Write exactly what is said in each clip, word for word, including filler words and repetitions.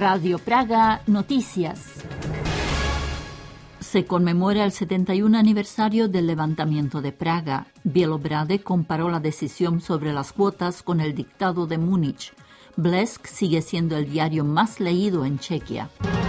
Radio Praga Noticias. Se conmemora el setenta y un aniversario del levantamiento de Praga. Bělobrádek comparó la decisión sobre las cuotas con el dictado de Múnich. Blesk sigue siendo el diario más leído en Chequia.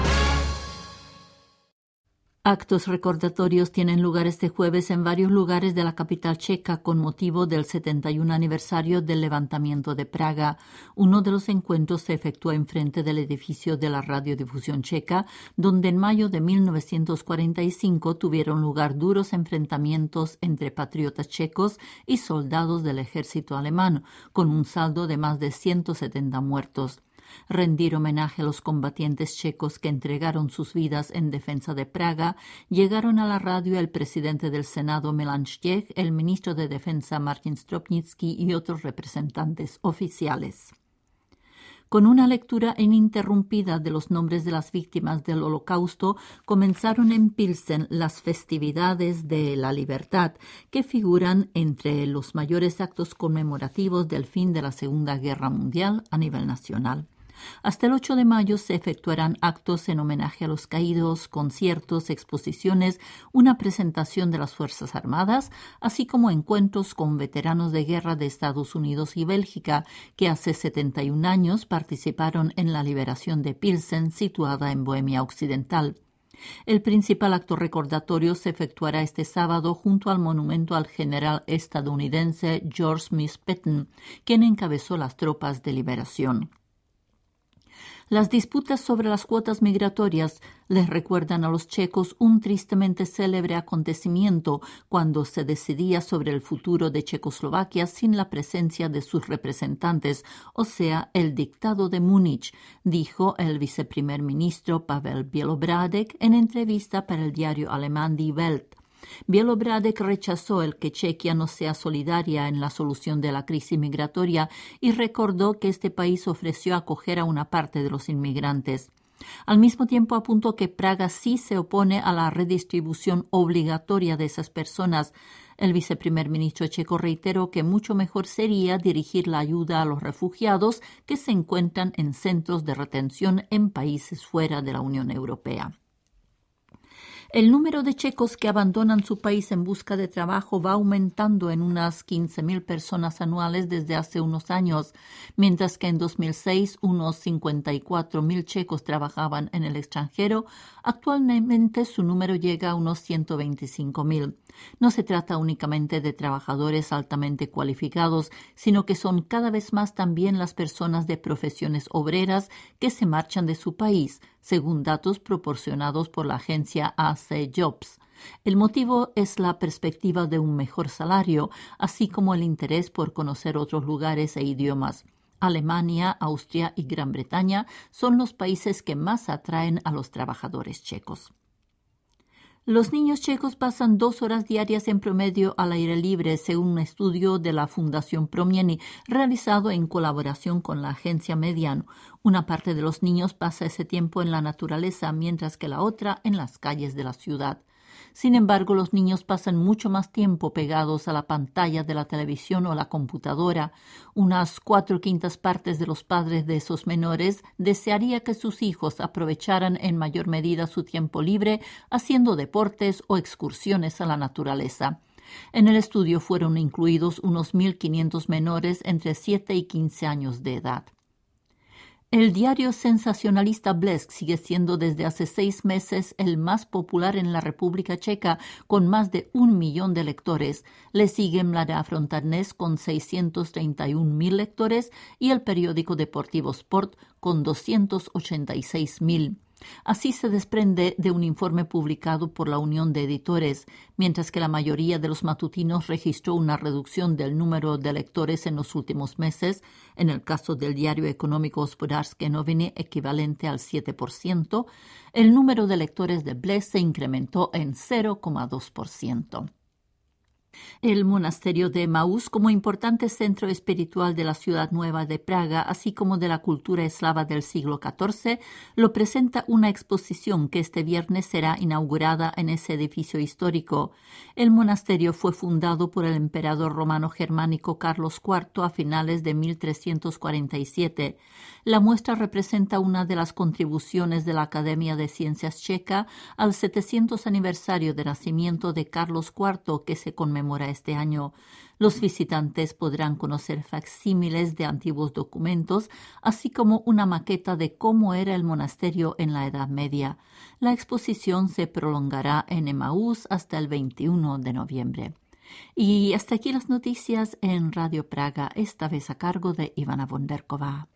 Actos recordatorios tienen lugar este jueves en varios lugares de la capital checa con motivo del setenta y un aniversario del levantamiento de Praga. Uno de los encuentros se efectuó enfrente del edificio de la Radiodifusión Checa, donde en mayo de mil novecientos cuarenta y cinco tuvieron lugar duros enfrentamientos entre patriotas checos y soldados del ejército alemán, con un saldo de más de ciento setenta muertos. Rendir homenaje a los combatientes checos que entregaron sus vidas en defensa de Praga, llegaron a la radio el presidente del Senado Milan Štěch, el ministro de Defensa Martin Stropnický y otros representantes oficiales. Con una lectura ininterrumpida de los nombres de las víctimas del Holocausto, comenzaron en Pilsen las festividades de la libertad, que figuran entre los mayores actos conmemorativos del fin de la Segunda Guerra Mundial a nivel nacional. Hasta el ocho de mayo se efectuarán actos en homenaje a los caídos, conciertos, exposiciones, una presentación de las Fuerzas Armadas, así como encuentros con veteranos de guerra de Estados Unidos y Bélgica, que hace setenta y un años participaron en la liberación de Pilsen, situada en Bohemia Occidental. El principal acto recordatorio se efectuará este sábado junto al monumento al general estadounidense George Smith Patton, quien encabezó las tropas de liberación. Las disputas sobre las cuotas migratorias les recuerdan a los checos un tristemente célebre acontecimiento cuando se decidía sobre el futuro de Checoslovaquia sin la presencia de sus representantes, o sea, el dictado de Múnich, dijo el viceprimer ministro Pavel Bělobrádek en entrevista para el diario alemán Die Welt. Bělobrádek rechazó el que Chequia no sea solidaria en la solución de la crisis migratoria y recordó que este país ofreció acoger a una parte de los inmigrantes. Al mismo tiempo apuntó que Praga sí se opone a la redistribución obligatoria de esas personas. El viceprimer ministro checo reiteró que mucho mejor sería dirigir la ayuda a los refugiados que se encuentran en centros de retención en países fuera de la Unión Europea. El número de checos que abandonan su país en busca de trabajo va aumentando en unas quince mil personas anuales desde hace unos años, mientras que en dos mil seis unos cincuenta y cuatro mil checos trabajaban en el extranjero. Actualmente su número llega a unos ciento veinticinco mil. No se trata únicamente de trabajadores altamente cualificados, sino que son cada vez más también las personas de profesiones obreras que se marchan de su país, según datos proporcionados por la agencia A C Jobs. El motivo es la perspectiva de un mejor salario, así como el interés por conocer otros lugares e idiomas. Alemania, Austria y Gran Bretaña son los países que más atraen a los trabajadores checos. Los niños checos pasan dos horas diarias en promedio al aire libre, según un estudio de la Fundación Promieni, realizado en colaboración con la agencia Median. Una parte de los niños pasa ese tiempo en la naturaleza, mientras que la otra en las calles de la ciudad. Sin embargo, los niños pasan mucho más tiempo pegados a la pantalla de la televisión o la computadora. Unas cuatro quintas partes de los padres de esos menores desearía que sus hijos aprovecharan en mayor medida su tiempo libre haciendo deportes o excursiones a la naturaleza. En el estudio fueron incluidos unos mil quinientos menores entre siete y quince años de edad. El diario sensacionalista Blesk sigue siendo desde hace seis meses el más popular en la República Checa, con más de un millón de lectores. Le sigue Mladá Fronta Dnes con seiscientos treinta y un mil lectores y el periódico deportivo Sport con doscientos ochenta y seis mil. Así se desprende de un informe publicado por la Unión de Editores, mientras que la mayoría de los matutinos registró una reducción del número de lectores en los últimos meses, en el caso del diario económico Hospodářské noviny equivalente al siete por ciento, el número de lectores de Blesk se incrementó en cero coma dos por ciento. El monasterio de Emaús, como importante centro espiritual de la ciudad nueva de Praga, así como de la cultura eslava del siglo catorce, lo presenta una exposición que este viernes será inaugurada en ese edificio histórico. El monasterio fue fundado por el emperador romano germánico Carlos cuarto a finales de mil trescientos cuarenta y siete. La muestra representa una de las contribuciones de la Academia de Ciencias Checa al setecientos aniversario de nacimiento de Carlos cuarto, que se conmemora este año. Los visitantes podrán conocer facsímiles de antiguos documentos, así como una maqueta de cómo era el monasterio en la Edad Media. La exposición se prolongará en Emaús hasta el veintiuno de noviembre. Y hasta aquí las noticias en Radio Praga, esta vez a cargo de Ivana Vonderkova.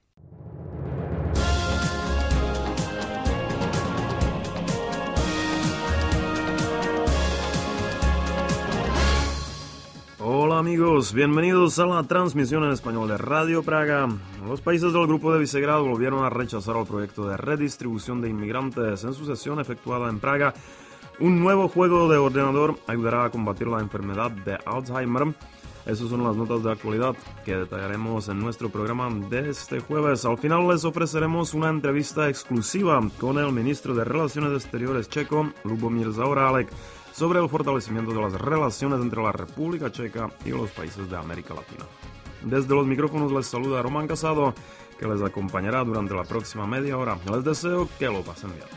Hola amigos, bienvenidos a la transmisión en español de Radio Praga. Los países del Grupo de Visegrad volvieron a rechazar el proyecto de redistribución de inmigrantes en su sesión efectuada en Praga. Un nuevo juego de ordenador ayudará a combatir la enfermedad de Alzheimer. Esas son las notas de actualidad que detallaremos en nuestro programa de este jueves. Al final les ofreceremos una entrevista exclusiva con el ministro de Relaciones Exteriores checo, Lubomír Zaorálek, sobre el fortalecimiento de las relaciones entre la República Checa y los países de América Latina. Desde los micrófonos les saluda Román Casado, que les acompañará durante la próxima media hora. Les deseo que lo pasen bien.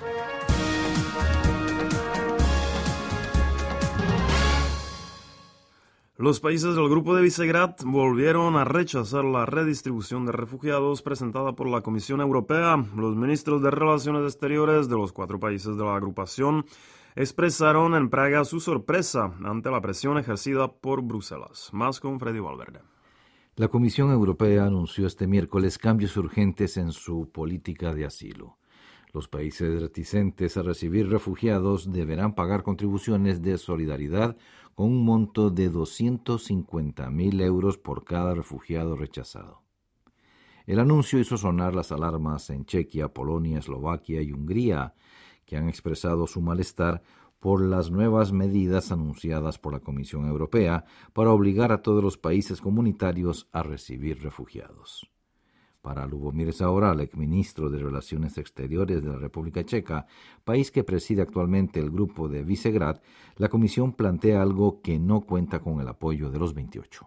Los países del Grupo de Visegrad volvieron a rechazar la redistribución de refugiados presentada por la Comisión Europea. Los ministros de Relaciones Exteriores de los cuatro países de la agrupación expresaron en Praga su sorpresa ante la presión ejercida por Bruselas. Más con Freddy Valverde. La Comisión Europea anunció este miércoles cambios urgentes en su política de asilo. Los países reticentes a recibir refugiados deberán pagar contribuciones de solidaridad con un monto de doscientos cincuenta mil euros por cada refugiado rechazado. El anuncio hizo sonar las alarmas en Chequia, Polonia, Eslovaquia y Hungría, que han expresado su malestar por las nuevas medidas anunciadas por la Comisión Europea para obligar a todos los países comunitarios a recibir refugiados. Para Lubomír Zaorálek, ministro de Relaciones Exteriores de la República Checa, país que preside actualmente el Grupo de Visegrad, la Comisión plantea algo que no cuenta con el apoyo de los veintiocho.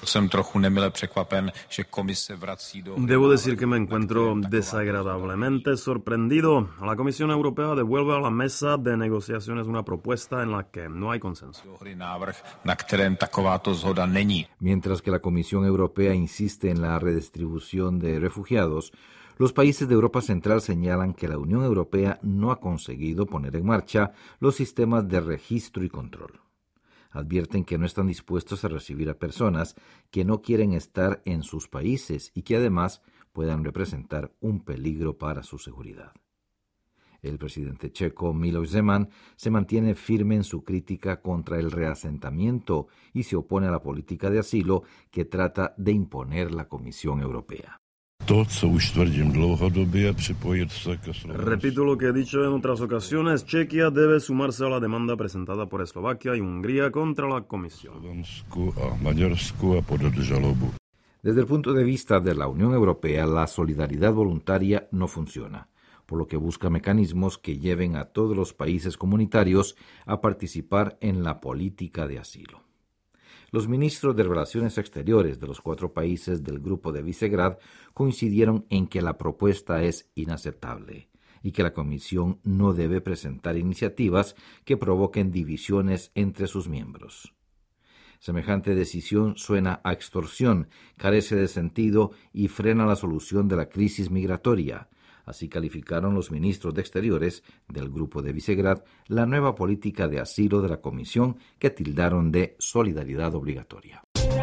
Debo decir que me encuentro desagradablemente sorprendido. La Comisión Europea devuelve a la mesa de negociaciones una propuesta en la que no hay consenso. Mientras que la Comisión Europea insiste en la redistribución de refugiados, los países de Europa Central señalan que la Unión Europea no ha conseguido poner en marcha los sistemas de registro y control. Advierten que no están dispuestos a recibir a personas que no quieren estar en sus países y que además puedan representar un peligro para su seguridad. El presidente checo Miloš Zeman se mantiene firme en su crítica contra el reasentamiento y se opone a la política de asilo que trata de imponer la Comisión Europea. Repito lo que he dicho en otras ocasiones, Chequia debe sumarse a la demanda presentada por Eslovaquia y Hungría contra la Comisión. Desde el punto de vista de la Unión Europea, la solidaridad voluntaria no funciona, por lo que busca mecanismos que lleven a todos los países comunitarios a participar en la política de asilo. Los ministros de Relaciones Exteriores de los cuatro países del Grupo de Visegrad coincidieron en que la propuesta es inaceptable y que la Comisión no debe presentar iniciativas que provoquen divisiones entre sus miembros. Semejante decisión suena a extorsión, carece de sentido y frena la solución de la crisis migratoria. Así calificaron los ministros de Exteriores del Grupo de Visegrad la nueva política de asilo de la Comisión, que tildaron de solidaridad obligatoria.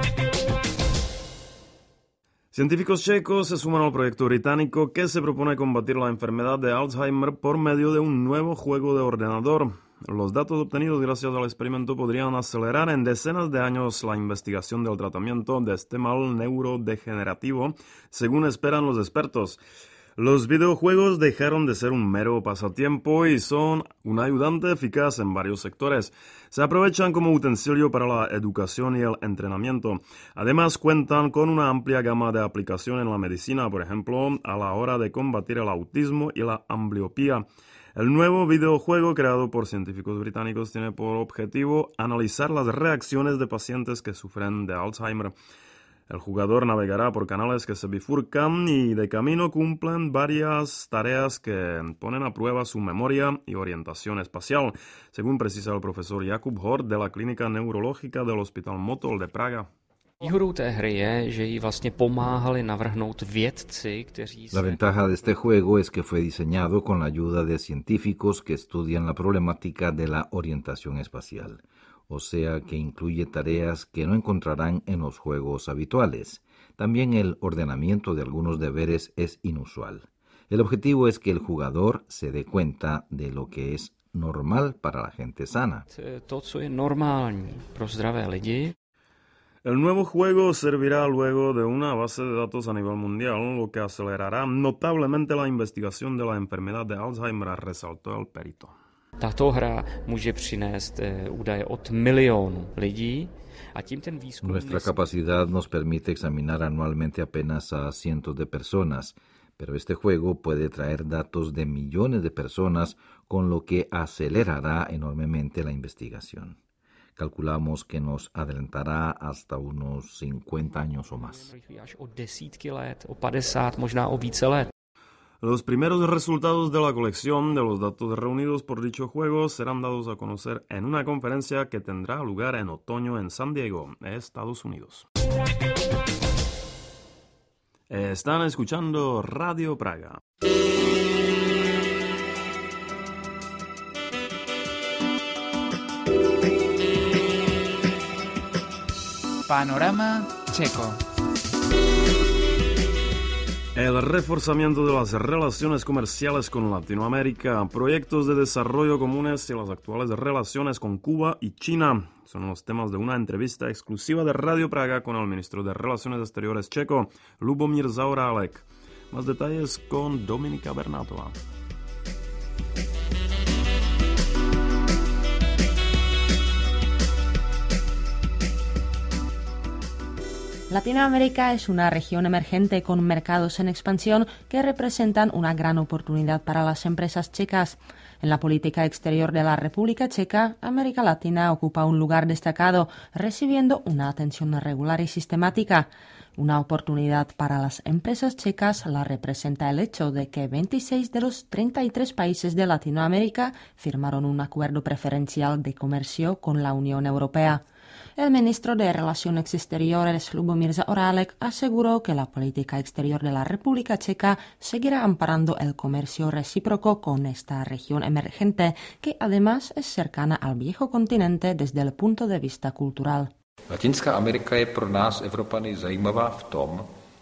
Científicos checos se suman al proyecto británico que se propone combatir la enfermedad de Alzheimer por medio de un nuevo juego de ordenador. Los datos obtenidos gracias al experimento podrían acelerar en decenas de años la investigación del tratamiento de este mal neurodegenerativo, según esperan los expertos. Los videojuegos dejaron de ser un mero pasatiempo y son un ayudante eficaz en varios sectores. Se aprovechan como utensilio para la educación y el entrenamiento. Además, cuentan con una amplia gama de aplicación en la medicina, por ejemplo, a la hora de combatir el autismo y la ambliopía. El nuevo videojuego creado por científicos británicos tiene por objetivo analizar las reacciones de pacientes que sufren de Alzheimer. El jugador navegará por canales que se bifurcan y de camino cumplen varias tareas que ponen a prueba su memoria y orientación espacial, según precisa el profesor Jakub Hort de la Clínica Neurológica del Hospital Motol de Praga. La ventaja de este juego es que fue diseñado con la ayuda de científicos que estudian la problemática de la orientación espacial, o sea que incluye tareas que no encontrarán en los juegos habituales. También el ordenamiento de algunos deberes es inusual. El objetivo es que el jugador se dé cuenta de lo que es normal para la gente sana. El nuevo juego servirá luego de una base de datos a nivel mundial, lo que acelerará notablemente la investigación de la enfermedad de Alzheimer, resaltó el perito. Tato hra může přinést údaje od milionu lidí a tím ten výzkum... Nuestra capacidad nos permite examinar anualmente apenas a cientos de personas, pero este juego puede traer datos de millones de personas, con lo que acelerará enormemente la investigación. Calculamos que nos adelantará hasta unos cincuenta años o más. Až o desítky let, o padesát, možná o více let. Los primeros resultados de la colección de los datos reunidos por dicho juego serán dados a conocer en una conferencia que tendrá lugar en otoño en San Diego, Estados Unidos. Están escuchando Radio Praga. Panorama Checo. El reforzamiento de las relaciones comerciales con Latinoamérica, proyectos de desarrollo comunes y las actuales relaciones con Cuba y China son los temas de una entrevista exclusiva de Radio Praga con el ministro de Relaciones Exteriores checo, Lubomír Zaorálek. Más detalles con Dominika Bernátová. Latinoamérica es una región emergente con mercados en expansión que representan una gran oportunidad para las empresas checas. En la política exterior de la República Checa, América Latina ocupa un lugar destacado, recibiendo una atención regular y sistemática. Una oportunidad para las empresas checas la representa el hecho de que veintiséis de los treinta y tres países de Latinoamérica firmaron un acuerdo preferencial de comercio con la Unión Europea. El ministro de Relaciones Exteriores, Lubomír Zaorálek, aseguró que la política exterior de la República Checa seguirá amparando el comercio recíproco con esta región emergente, que además es cercana al viejo continente desde el punto de vista cultural. Latinská Amerika je pro nás, Evropany, zajímavá v tom,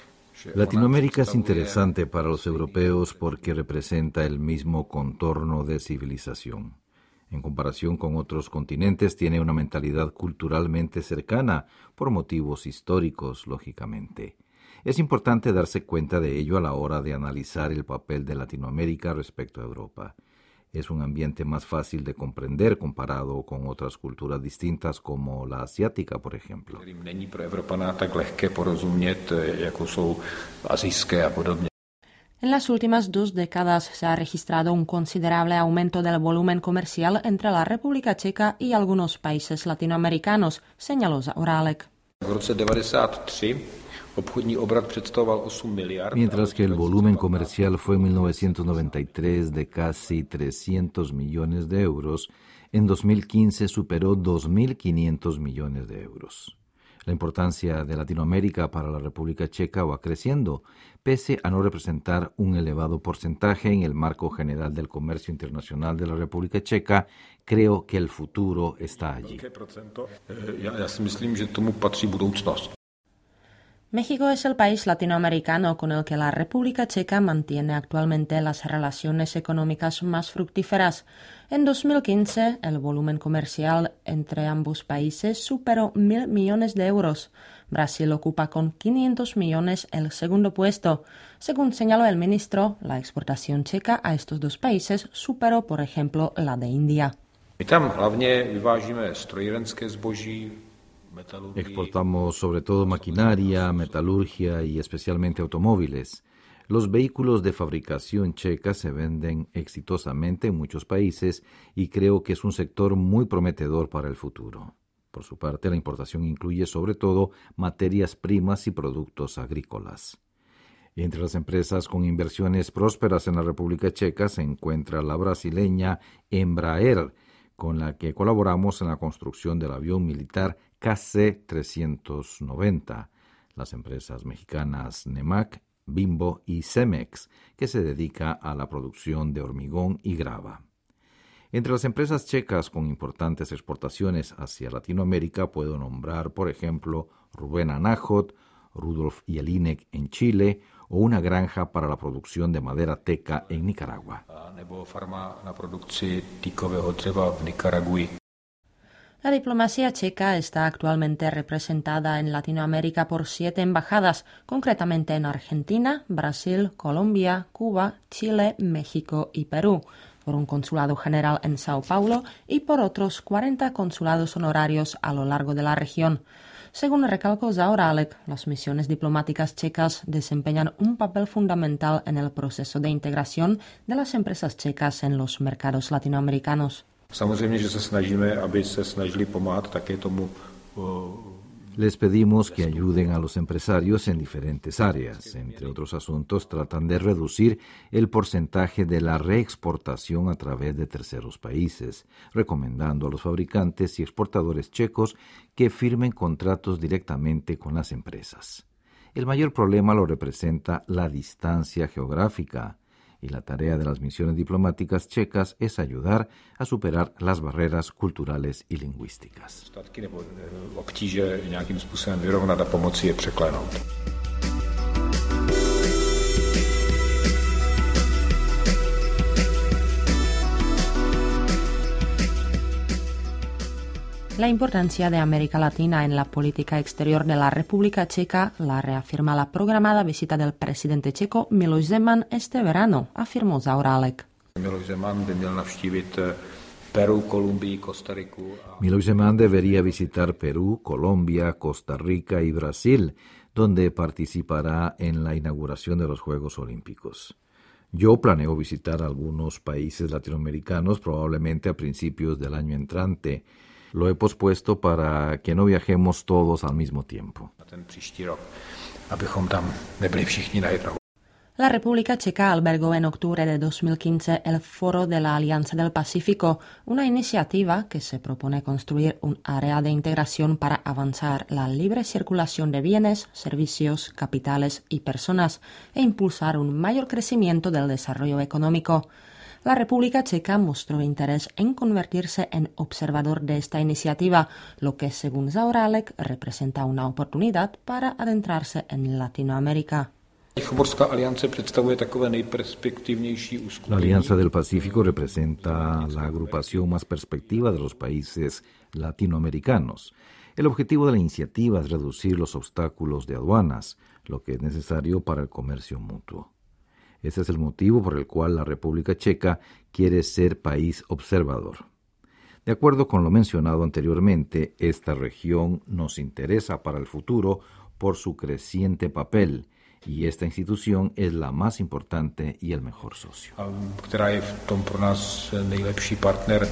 že Latinoamérica es interesante para los europeos porque representa el mismo contorno de civilización. En comparación con otros continentes, tiene una mentalidad culturalmente cercana, por motivos históricos, lógicamente. Es importante darse cuenta de ello a la hora de analizar el papel de Latinoamérica respecto a Europa. Es un ambiente más fácil de comprender comparado con otras culturas distintas como la asiática, por ejemplo. Není pro Evropana tak lehké porozumět, jako jsou asijské a podobně. En las últimas dos décadas se ha registrado un considerable aumento del volumen comercial entre la República Checa y algunos países latinoamericanos, señaló Zaorálek. V roce devadesát tři obchodní obrat představoval osm miliard. Mientras que el volumen comercial fue en mil novecientos noventa y tres de casi trescientos millones de euros, en dos mil quince superó dos mil quinientos millones de euros. La importancia de Latinoamérica para la República Checa va creciendo, pese a no representar un elevado porcentaje en el marco general del comercio internacional de la República Checa. Creo que el futuro está allí. Já si myslím, že tomu patří budoucnost. México es el país latinoamericano con el que la República Checa mantiene actualmente las relaciones económicas más fructíferas. En dos mil quince, el volumen comercial entre ambos países superó mil millones de euros. Brasil ocupa con quinientos millones el segundo puesto. Según señaló el ministro, la exportación checa a estos dos países superó, por ejemplo, la de India. My tam hlavně vyvážíme strojírenské zboží. Exportamos sobre todo maquinaria, metalurgia y especialmente automóviles. Los vehículos de fabricación checa se venden exitosamente en muchos países y creo que es un sector muy prometedor para el futuro. Por su parte, la importación incluye sobre todo materias primas y productos agrícolas. Entre las empresas con inversiones prósperas en la República Checa se encuentra la brasileña Embraer, con la que colaboramos en la construcción del avión militar K C trescientos noventa, las empresas mexicanas Nemac, Bimbo y Cemex, que se dedica a la producción de hormigón y grava. Entre las empresas checas con importantes exportaciones hacia Latinoamérica puedo nombrar, por ejemplo, Rubén Anájot, Rudolf Jelinek en Chile o una granja para la producción de madera teca en Nicaragua. Nebo farma na produkci týkového dřeva v Nikaragui. La diplomacia checa está actualmente representada en Latinoamérica por siete embajadas, concretamente en Argentina, Brasil, Colombia, Cuba, Chile, México y Perú, por un consulado general en Sao Paulo y por otros cuarenta consulados honorarios a lo largo de la región. Según recalcó Zaorálek, las misiones diplomáticas checas desempeñan un papel fundamental en el proceso de integración de las empresas checas en los mercados latinoamericanos. Samozřejmě, že se snažíme, aby se snažili pomáhat také tomu. Les pedimos que ayuden a los empresarios en diferentes áreas. Entre otros asuntos, tratan de reducir el porcentaje de la reexportación a través de terceros países, recomendando a los fabricantes y exportadores checos que firmen contratos directamente con las empresas. El mayor problema lo representa la distancia geográfica, y la tarea de las misiones diplomáticas checas es ayudar a superar las barreras culturales y lingüísticas. Statky nebo obtíže nějakým způsobem vyrovnat a pomoci je překlenout. La importancia de América Latina en la política exterior de la República Checa la reafirma la programada visita del presidente checo Miloš Zeman este verano, afirmó Zaorálek. Miloš Zeman by měl navštívit Peru, Kolumbii, Kostariku. Miloš Zeman debería visitar Perú, Colombia, Costa Rica y Brasil, donde participará en la inauguración de los Juegos Olímpicos. Yo planeo visitar algunos países latinoamericanos probablemente a principios del año entrante. Lo he pospuesto para que no viajemos todos al mismo tiempo. La República Checa albergó en octubre de dos mil quince el Foro de la Alianza del Pacífico, una iniciativa que se propone construir un área de integración para avanzar la libre circulación de bienes, servicios, capitales y personas e impulsar un mayor crecimiento del desarrollo económico. La República Checa mostró interés en convertirse en observador de esta iniciativa, lo que, según Zaorálek, representa una oportunidad para adentrarse en Latinoamérica. La Alianza del Pacífico representa la agrupación más perspectiva de los países latinoamericanos. El objetivo de la iniciativa es reducir los obstáculos de aduanas, lo que es necesario para el comercio mutuo. Ese es el motivo por el cual la República Checa quiere ser país observador. De acuerdo con lo mencionado anteriormente, esta región nos interesa para el futuro por su creciente papel, y esta institución es la más importante y el mejor socio. Která je v tom pro nás nejlepší partner.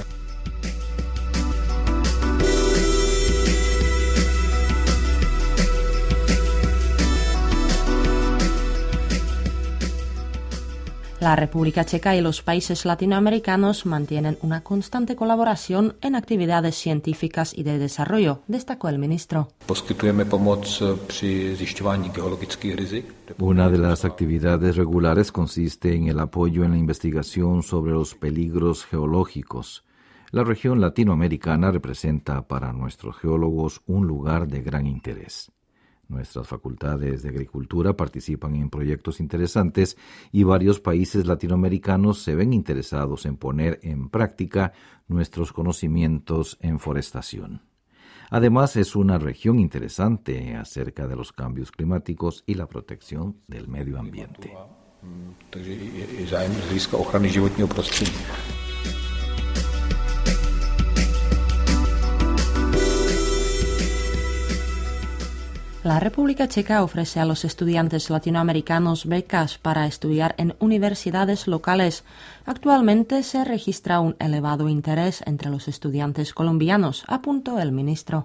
La República Checa y los países latinoamericanos mantienen una constante colaboración en actividades científicas y de desarrollo, destacó el ministro. Poskytujeme pomoc při zjišťování geologických rizik. Una de las actividades regulares consiste en el apoyo en la investigación sobre los peligros geológicos. La región latinoamericana representa para nuestros geólogos un lugar de gran interés. Nuestras facultades de agricultura participan en proyectos interesantes y varios países latinoamericanos se ven interesados en poner en práctica nuestros conocimientos en forestación. Además, es una región interesante acerca de los cambios climáticos y la protección del medio ambiente. La República Checa ofrece a los estudiantes latinoamericanos becas para estudiar en universidades locales. Actualmente se registra un elevado interés entre los estudiantes colombianos, apuntó el ministro.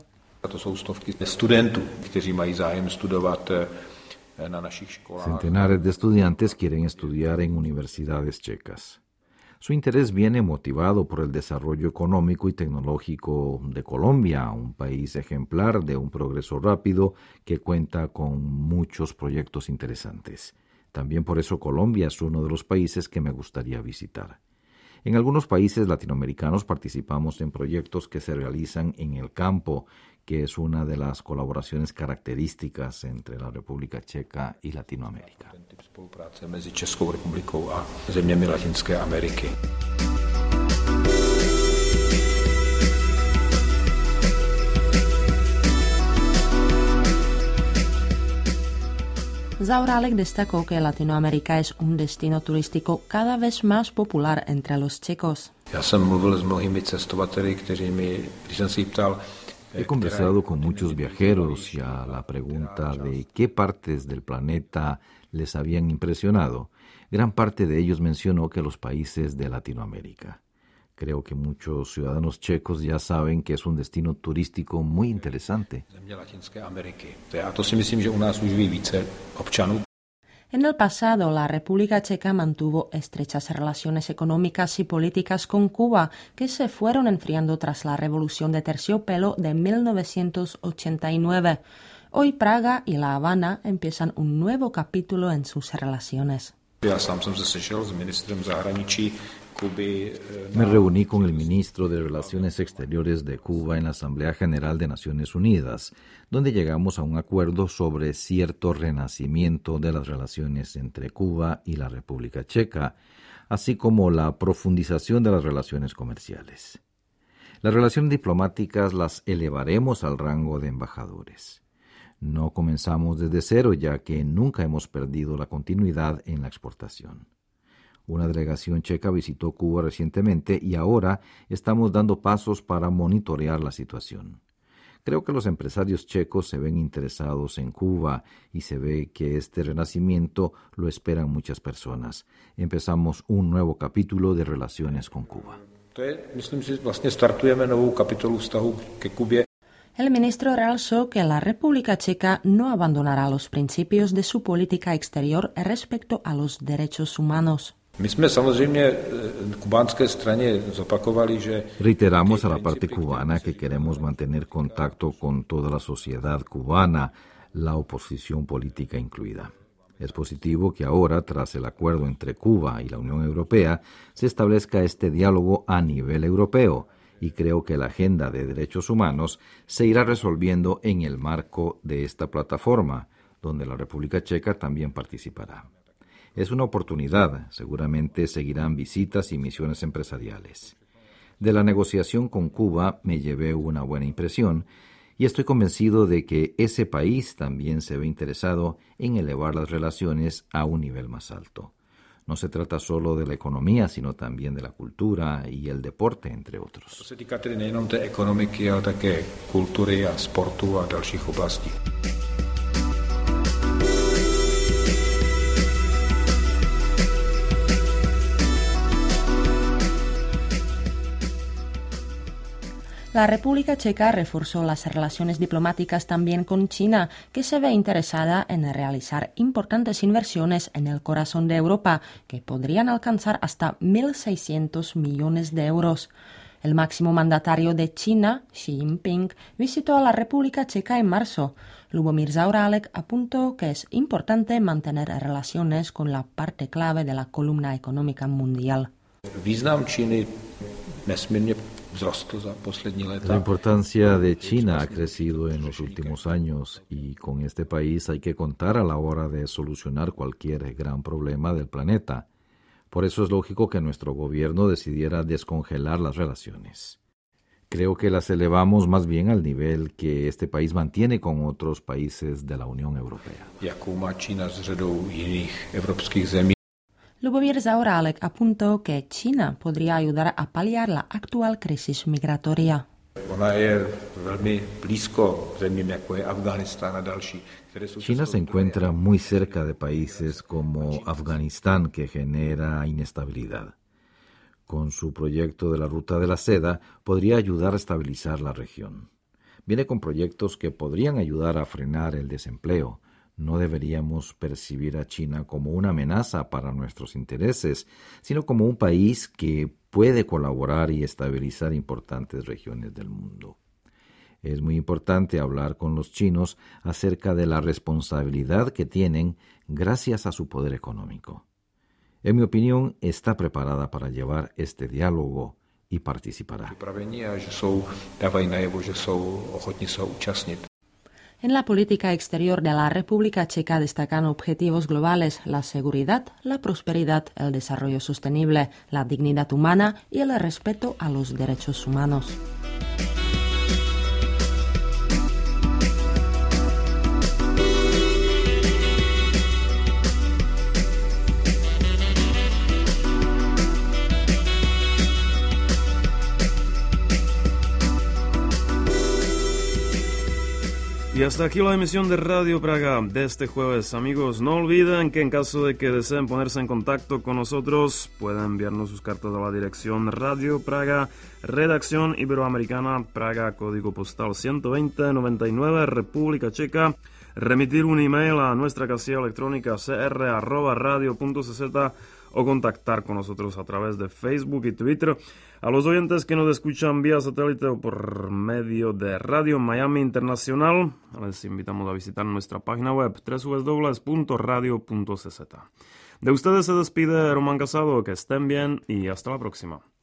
Centenares de estudiantes quieren estudiar en universidades checas. Su interés viene motivado por el desarrollo económico y tecnológico de Colombia, un país ejemplar de un progreso rápido que cuenta con muchos proyectos interesantes. También por eso Colombia es uno de los países que me gustaría visitar. En algunos países latinoamericanos participamos en proyectos que se realizan en el campo, que es una de las colaboraciones características entre la República Checa y Latinoamérica. Spolupráce mezi Českou republikou a zeměmi Latinské Ameriky. Zaorálek destacó que Latinoamérica es un destino turístico cada vez más popular entre los checos. Já jsem mluvil s mnohými cestovateli, kteří mi, když jsem se jí ptal, He conversado con muchos viajeros y a la pregunta de qué partes del planeta les habían impresionado, gran parte de ellos mencionó que los países de Latinoamérica. Creo que muchos ciudadanos checos ya saben que es un destino turístico muy interesante. Země Latinské Ameriky. A to si myslím, že u nás už ví více občanů. En el pasado, la República Checa mantuvo estrechas relaciones económicas y políticas con Cuba, que se fueron enfriando tras la Revolución de Terciopelo de mil novecientos ochenta y nueve. Hoy Praga y La Habana empiezan un nuevo capítulo en sus relaciones. Já sám jsem se sešel s ministrem zahraničí Kuby. Me reuní con el ministro de Relaciones Exteriores de Cuba en la Asamblea General de Naciones Unidas, donde llegamos a un acuerdo sobre cierto renacimiento de las relaciones entre Cuba y la República Checa, así como la profundización de las relaciones comerciales. Las relaciones diplomáticas las elevaremos al rango de embajadores. No comenzamos desde cero, ya que nunca hemos perdido la continuidad en la exportación. Una delegación checa visitó Cuba recientemente y ahora estamos dando pasos para monitorear la situación. Creo que los empresarios checos se ven interesados en Cuba y se ve que este renacimiento lo esperan muchas personas. Empezamos un nuevo capítulo de relaciones con Cuba. To je, myslím si, vlastně startujeme novou kapitolu vztahu ke Kubě. El ministro realzó que la República Checa no abandonará los principios de su política exterior respecto a los derechos humanos. My jsme samozřejmě kubánské straně zopakovali, že Reiteramos a la parte cubana que queremos mantener contacto con toda la sociedad cubana, la oposición política incluida. Es positivo que ahora, tras el acuerdo entre Cuba y la Unión Europea, se establezca este diálogo a nivel europeo, y creo que la agenda de derechos humanos se irá resolviendo en el marco de esta plataforma, donde la República Checa también participará. Es una oportunidad, seguramente seguirán visitas y misiones empresariales. De la negociación con Cuba me llevé una buena impresión y estoy convencido de que ese país también se ve interesado en elevar las relaciones a un nivel más alto. No se trata solo de la economía, sino también de la cultura y el deporte, entre otros. To se týká tedy nejenom té ekonomiky, ale také kultury a sportu a dalších oblastí. La República Checa reforzó las relaciones diplomáticas también con China, que se ve interesada en realizar importantes inversiones en el corazón de Europa, que podrían alcanzar hasta mil seiscientos millones de euros. El máximo mandatario de China, Xi Jinping, visitó a la República Checa en marzo. Lubomír Zaorálek apuntó que es importante mantener relaciones con la parte clave de la columna económica mundial. Význam Číny nesmírně vzrostl za poslední léta. La importancia de China ha crecido en los últimos años y con este país hay que contar a la hora de solucionar cualquier gran problema del planeta. Por eso es lógico que nuestro gobierno decidiera descongelar las relaciones. Creo que las elevamos más bien al nivel que este país mantiene con otros países de la Unión Europea. Jakou má Čína s řadou jiných evropských zemí. Lubomír Zaorálek apuntó que China podría ayudar a paliar la actual crisis migratoria. Ona je velmi blízko zemím, jako je Afghánistán a další. China se encuentra muy cerca de países como Afganistán, que genera inestabilidad. Con su proyecto de la Ruta de la Seda, podría ayudar a estabilizar la región. Viene con proyectos que podrían ayudar a frenar el desempleo. No deberíamos percibir a China como una amenaza para nuestros intereses, sino como un país que puede colaborar y estabilizar importantes regiones del mundo. Es muy importante hablar con los chinos acerca de la responsabilidad que tienen gracias a su poder económico. En mi opinión, está preparada para llevar este diálogo y participará. En la política exterior de la República Checa destacan objetivos globales: la seguridad, la prosperidad, el desarrollo sostenible, la dignidad humana y el respeto a los derechos humanos. Y hasta aquí la emisión de Radio Praga de este jueves. Amigos, no olviden que en caso de que deseen ponerse en contacto con nosotros, pueden enviarnos sus cartas a la dirección Radio Praga, Redacción Iberoamericana, Praga, código postal ciento veinte noventa y nueve, República Checa. Remitir un email a nuestra casilla electrónica c r arroba radio punto c z o contactar con nosotros a través de Facebook y Twitter. A los oyentes que nos escuchan vía satélite o por medio de Radio Miami Internacional, les invitamos a visitar nuestra página web doble u doble u doble u punto radio punto c z. De ustedes se despide Román Casado, que estén bien y hasta la próxima.